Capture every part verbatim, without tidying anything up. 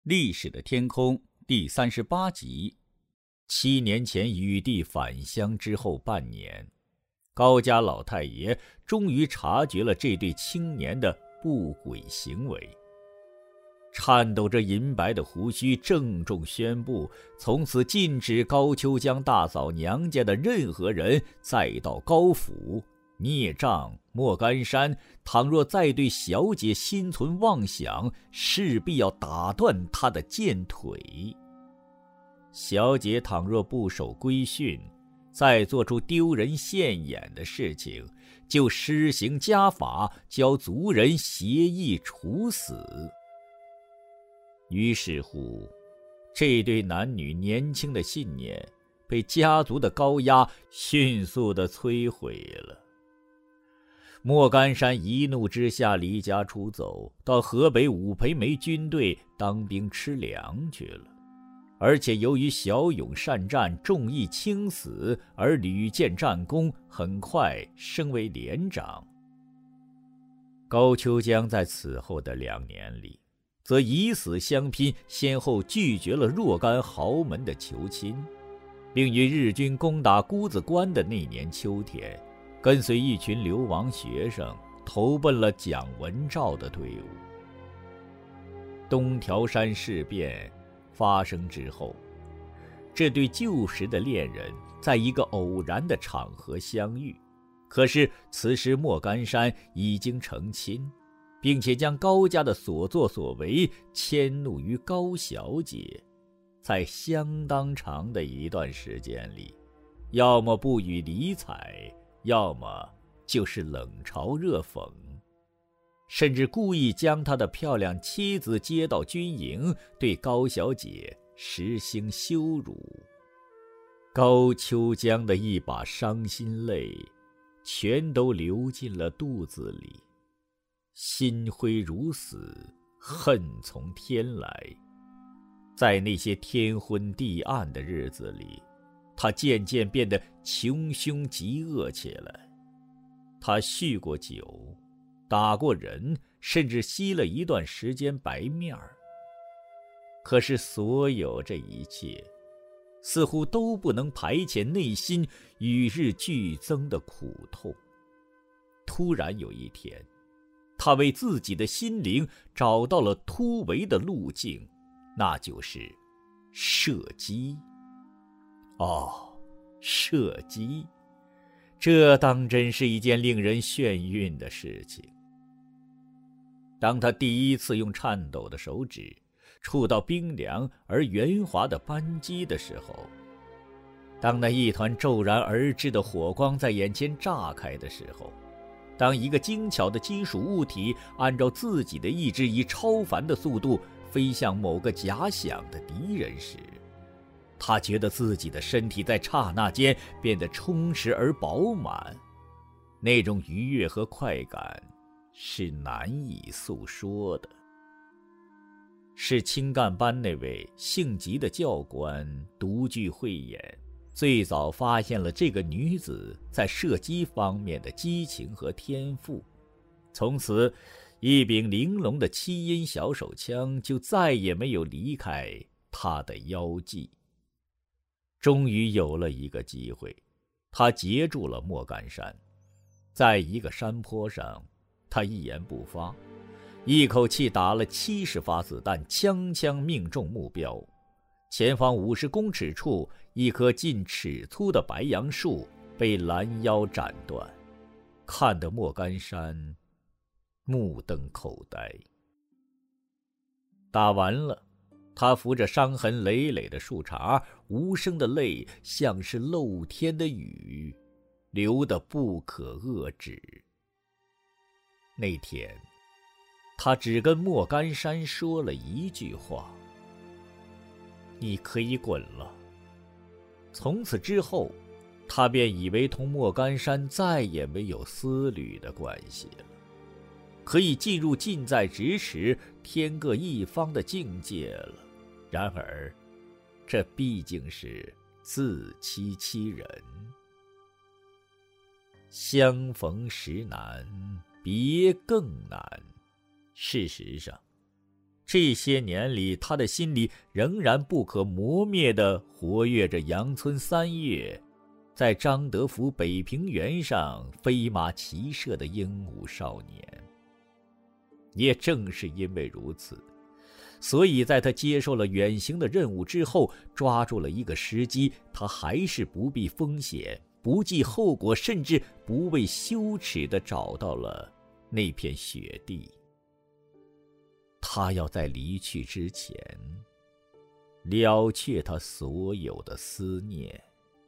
历史的天空第三十八集。七年前雨帝返乡之后半年，高家老太爷终于察觉了这对青年的不轨行为，颤抖着银白的胡须郑重宣布，从此禁止高秋江大嫂娘家的任何人再到高府。孽障莫干山倘若再对小姐心存妄想，势必要打断她的贱腿。小姐倘若不守规训，再做出丢人现眼的事情，就施行家法，教族人协议处死。于是乎，这对男女年轻的信念被家族的高压迅速地摧毁了。莫干山一怒之下离家出走，到河北武培梅军队当兵吃粮去了，而且由于骁勇善战，重义轻死，而屡建战功，很快升为连长。高秋江在此后的两年里，则以死相拼，先后拒绝了若干豪门的求亲，并于日军攻打姑子关的那年秋天，跟随一群流亡学生投奔了蒋文照的队伍。东条山事变发生之后，这对旧时的恋人在一个偶然的场合相遇，可是此时莫干山已经成亲，并且将高家的所作所为迁怒于高小姐，在相当长的一段时间里，要么不予理睬，要么就是冷嘲热讽，甚至故意将他的漂亮妻子接到军营，对高小姐实行羞辱。高秋江的一把伤心泪全都流进了肚子里，心灰如死，恨从天来。在那些天昏地暗的日子里，他渐渐变得穷凶极恶起来。他酗过酒，打过人，甚至吸了一段时间白面儿。可是所有这一切似乎都不能排遣内心与日俱增的苦痛。突然有一天，他为自己的心灵找到了突围的路径，那就是射击。哦，射击，这当真是一件令人眩晕的事情。当他第一次用颤抖的手指触到冰凉而圆滑的扳机的时候，当那一团骤然而至的火光在眼前炸开的时候，当一个精巧的金属物体按照自己的意志以超凡的速度飞向某个假想的敌人时，他觉得自己的身体在刹那间变得充实而饱满，那种愉悦和快感是难以诉说的。是青干班那位姓吉的教官独具慧眼，最早发现了这个女子在射击方面的激情和天赋，从此一柄玲珑的七音小手枪就再也没有离开他的腰际。终于有了一个机会，他截住了莫干山。在一个山坡上，他一言不发，一口气打了七十发子弹，枪枪命中目标。前方五十公尺处，一棵近尺粗的白杨树被拦腰斩断，看得莫干山目瞪口呆。打完了，他扶着伤痕累累的树杈，无声的泪像是漏天的雨，流得不可遏止。那天，他只跟莫干山说了一句话：你可以滚了。从此之后，他便以为同莫干山再也没有丝缕的关系了，可以进入近在咫尺、天各一方的境界了。然而，这毕竟是自欺欺人。相逢时难，别更难。事实上， 这些年里，他的心里仍然不可磨灭地活跃着阳春三月在张德福北平原上飞马骑射的英武少年。也正是因为如此，所以在他接受了远行的任务之后，抓住了一个时机，他还是不避风险，不计后果，甚至不畏羞耻地找到了那片雪地。他要在离去之前了却他所有的思念。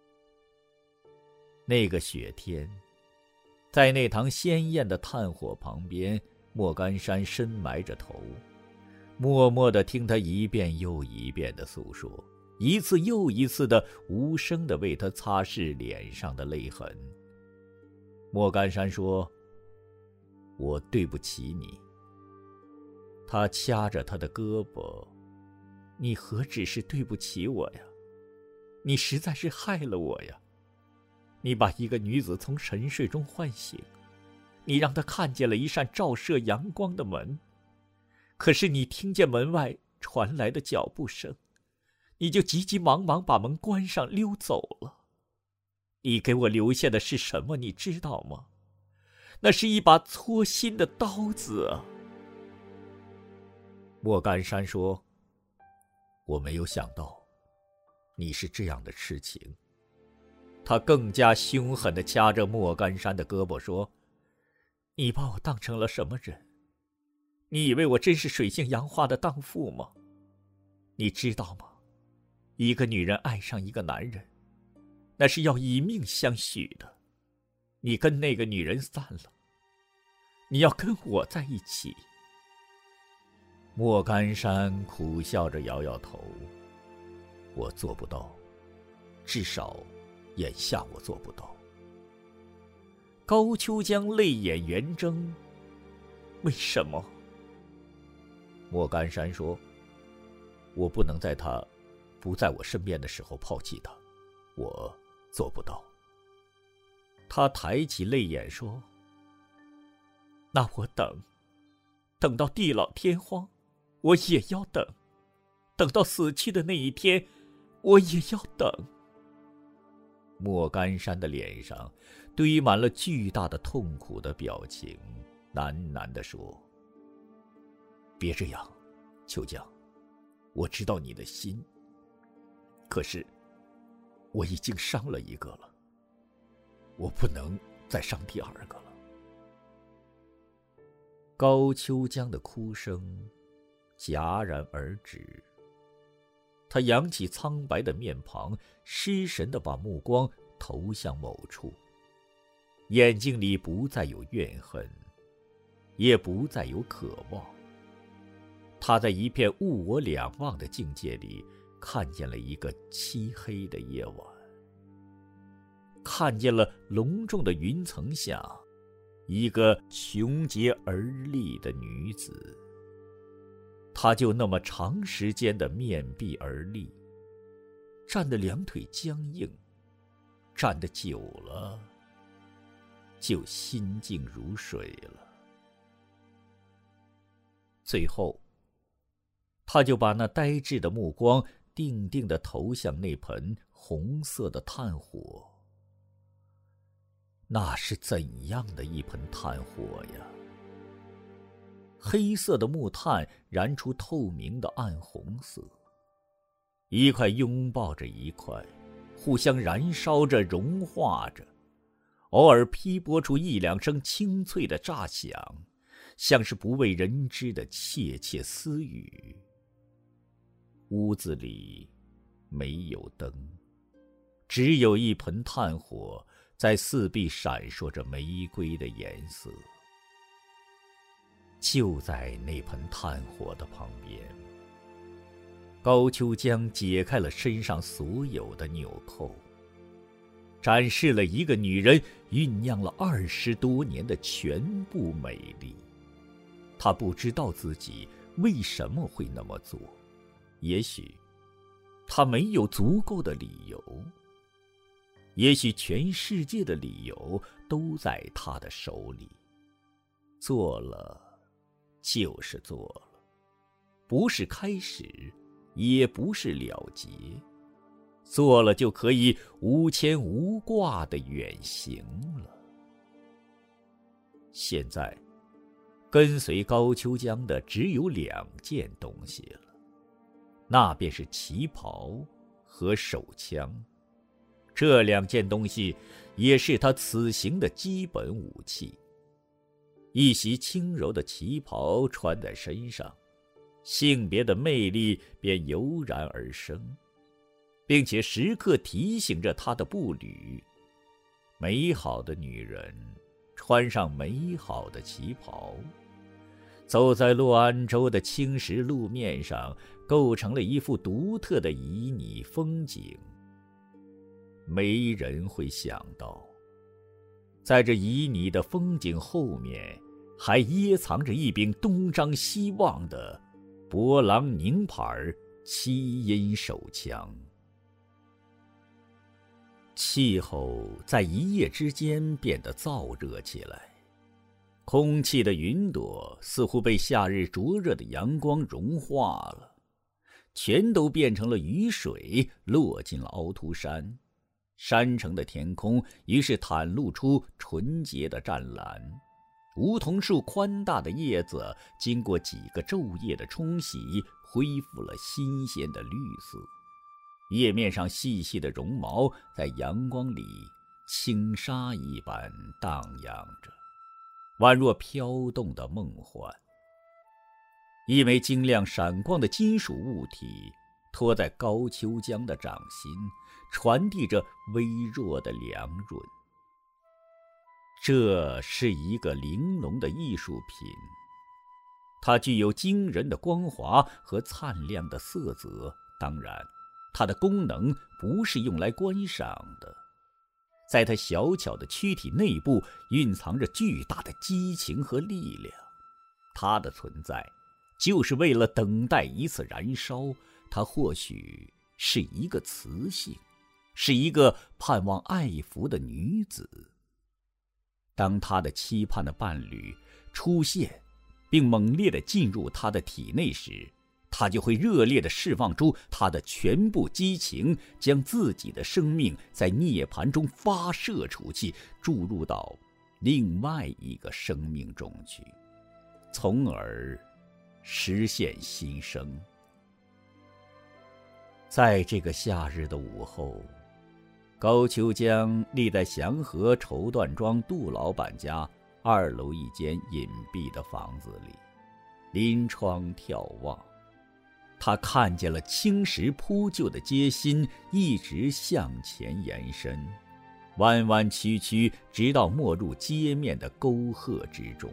那个雪天，在那堂鲜艳的炭火旁边，莫干山深埋着头，默默地听他一遍又一遍地诉说，一次又一次地无声地为他擦拭脸上的泪痕。莫干山说：“我对不起你。”他掐着他的胳膊：“你何止是对不起我呀，你实在是害了我呀！你把一个女子从沉睡中唤醒，你让她看见了一扇照射阳光的门，可是你听见门外传来的脚步声，你就急急忙忙把门关上溜走了。你给我留下的是什么，你知道吗？那是一把搓心的刀子啊！”莫干山说：“我没有想到你是这样的痴情。”他更加凶狠地掐着莫干山的胳膊说：“你把我当成了什么人？你以为我真是水性杨花的荡妇吗？你知道吗？一个女人爱上一个男人，那是要以命相许的。你跟那个女人散了，你要跟我在一起。”莫干山苦笑着摇摇头：“我做不到，至少眼下我做不到。”高秋江泪眼圆睁：“为什么？”莫干山说：“我不能在他不在我身边的时候抛弃他，我做不到。”他抬起泪眼说：“那我等，等到地老天荒，我也要等，等到死去的那一天，我也要等。”莫干山的脸上堆满了巨大的痛苦的表情，喃喃地说：“别这样，秋江，我知道你的心，可是我已经伤了一个了，我不能再伤第二个了。”高秋江的哭声戛然而止，他扬起苍白的面庞，失神地把目光投向某处，眼睛里不再有怨恨，也不再有渴望。他在一片物我两忘的境界里，看见了一个漆黑的夜晚，看见了隆重的云层下一个雄洁而立的女子。他就那么长时间的面壁而立，站得两腿僵硬，站得久了就心静如水了。最后他就把那呆滞的目光定定地投向那盆红色的炭火。那是怎样的一盆炭火呀！黑色的木炭燃出透明的暗红色，一块拥抱着一块，互相燃烧着，融化着，偶尔劈拨出一两声清脆的炸响，像是不为人知的窃窃私语。屋子里没有灯，只有一盆炭火在四壁闪烁着玫瑰的颜色。就在那盆炭火的旁边，高秋江解开了身上所有的纽扣，展示了一个女人酝酿了二十多年的全部美丽。她不知道自己为什么会那么做，也许她没有足够的理由，也许全世界的理由都在她的手里。做了就是做了， 不是开始，也不是了结，做了就可以无牵无挂的远行了。现在跟随高秋江的只有两件东西了，那便是旗袍和手枪。这两件东西也是他此行的基本武器。一袭轻柔的旗袍穿在身上，性别的魅力便油然而生，并且时刻提醒着他的步履。美好的女人穿上美好的旗袍，走在洛安州的青石路面上，构成了一幅独特的旖旎风景。没人会想到，在这旖旎的风景后面，还掖藏着一柄东张西望的勃朗宁牌七音手枪。气候在一夜之间变得燥热起来，空气的云朵似乎被夏日灼热的阳光融化了，全都变成了雨水，落进了凹凸山。山城的天空于是袒露出纯洁的湛蓝，梧桐树宽大的叶子经过几个昼夜的冲洗，恢复了新鲜的绿色。叶面上细细的绒毛在阳光里轻纱一般荡漾着，宛若飘动的梦幻。一枚晶亮闪光的金属物体托在高秋江的掌心，传递着微弱的凉润。这是一个玲珑的艺术品，它具有惊人的光滑和灿亮的色泽，当然它的功能不是用来观赏的。在它小巧的躯体内部蕴藏着巨大的激情和力量，它的存在就是为了等待一次燃烧。它或许是一个雌性，是一个盼望爱抚的女子。当她的期盼的伴侣出现并猛烈地进入她的体内时，她就会热烈地释放出她的全部激情，将自己的生命在涅槃中发射出去，注入到另外一个生命中去，从而实现新生。在这个夏日的午后，高秋江立在祥和绸缎庄杜老板家二楼一间隐蔽的房子里，临窗眺望。他看见了青石铺就的街心一直向前延伸，弯弯曲曲，直到没入街面的沟壑之中。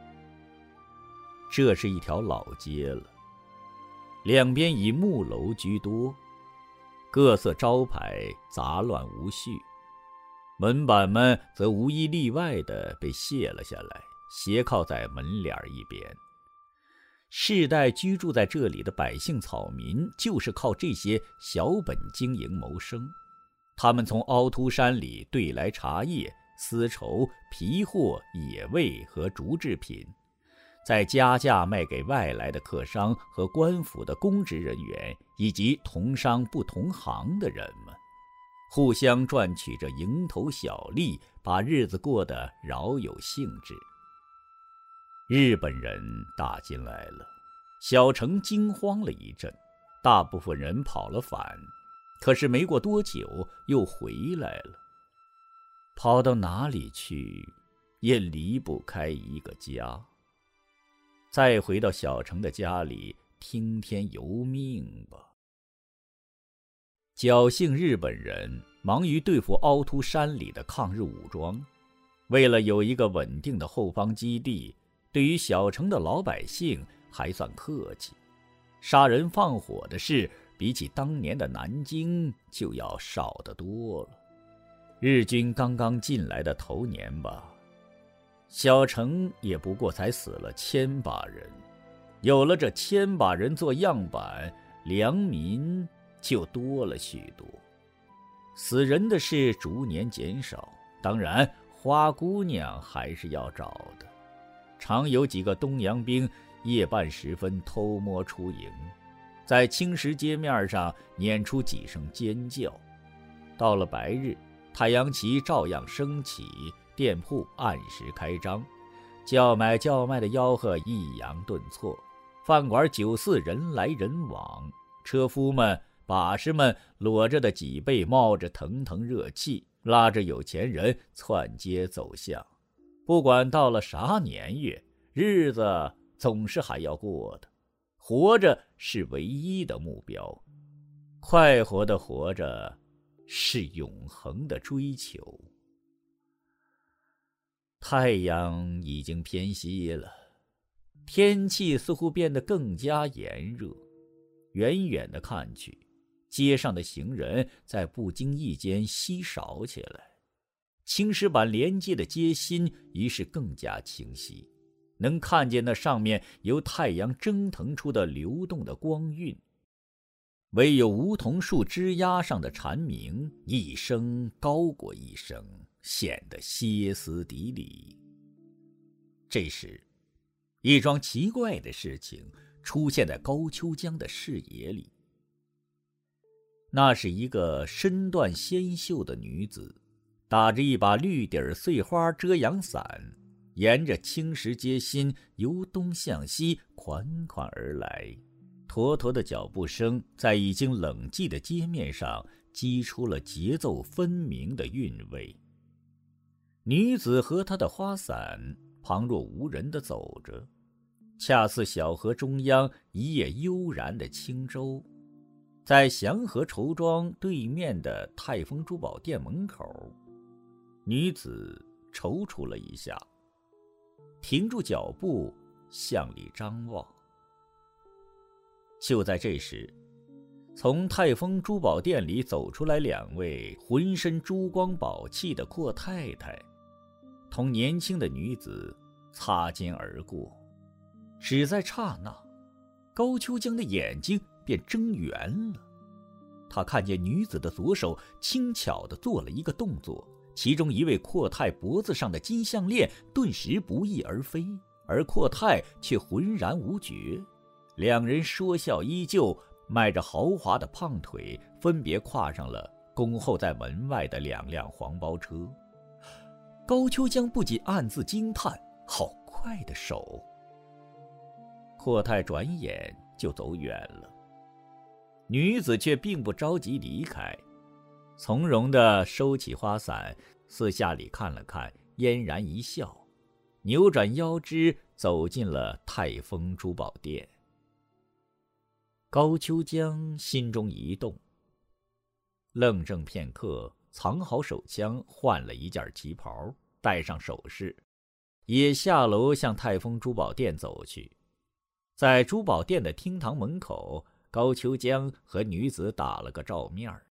这是一条老街了，两边以木楼居多，各色招牌杂乱无序，门板们则无一例外地被卸了下来，斜靠在门脸一边。世代居住在这里的百姓草民就是靠这些小本经营谋生。他们从凹凸山里兑来茶叶、丝绸、皮货、野味和竹制品，再加价卖给外来的客商和官府的公职人员，以及同商不同行的人们，互相赚取着蝇头小利，把日子过得饶有兴致。日本人打进来了，小城惊慌了一阵，大部分人跑了反，可是没过多久又回来了。跑到哪里去，也离不开一个家。再回到小城的家里，听天由命吧。侥幸日本人忙于对付凹凸山里的抗日武装，为了有一个稳定的后方基地，对于小城的老百姓还算客气，杀人放火的事比起当年的南京就要少得多了。日军刚刚进来的头年吧，小城也不过才死了千把人，有了这千把人做样板，良民就多了许多。死人的事逐年减少，当然花姑娘还是要找的。常有几个东洋兵夜半时分偷摸出营，在青石街面上撵出几声尖叫。到了白日，太阳旗照样升起，店铺按时开张，叫买叫卖的吆喝抑扬顿挫，饭馆酒肆人来人往，车夫们把式们裸着的脊背冒着腾腾热气，拉着有钱人窜街走巷。不管到了啥年月，日子总是还要过的，活着是唯一的目标，快活的活着是永恒的追求。太阳已经偏西了，天气似乎变得更加炎热。远远的看去，街上的行人在不经意间稀少起来，青石板连接的街心于是更加清晰，能看见那上面由太阳蒸腾出的流动的光晕。唯有梧桐树枝桠上的蝉鸣一声高过一声，显得歇斯底里。这时，一桩奇怪的事情出现在高秋江的视野里。那是一个身段纤秀的女子，打着一把绿底碎花遮阳伞，沿着青石街心由东向西款款而来。坨坨的脚步声在已经冷寂的街面上激出了节奏分明的韵味。女子和她的花伞旁若无人地走着，恰似小河中央一叶悠然的轻舟。在祥和绸庄对面的泰丰珠宝店门口，女子踌躇了一下，停住脚步向里张望。就在这时，从泰丰珠宝店里走出来两位浑身珠光宝气的阔太太，同年轻的女子擦肩而过。只在刹那，高秋江的眼睛便睁圆了。他看见女子的左手轻巧地做了一个动作，其中一位阔太脖子上的金项链顿时不翼而飞，而阔太却浑然无觉。两人说笑依旧，迈着豪华的胖腿，分别跨上了恭候在门外的两辆黄包车。高秋江不仅暗自惊叹，好快的手。阔太转眼就走远了，女子却并不着急离开，从容地收起花伞，四下里看了看，嫣然一笑，扭转腰肢走进了泰丰珠宝店。高秋江心中一动，愣怔片刻，藏好手枪，换了一件旗袍，戴上首饰，也下楼向泰丰珠宝店走去。在珠宝店的厅堂门口，高秋江和女子打了个照面。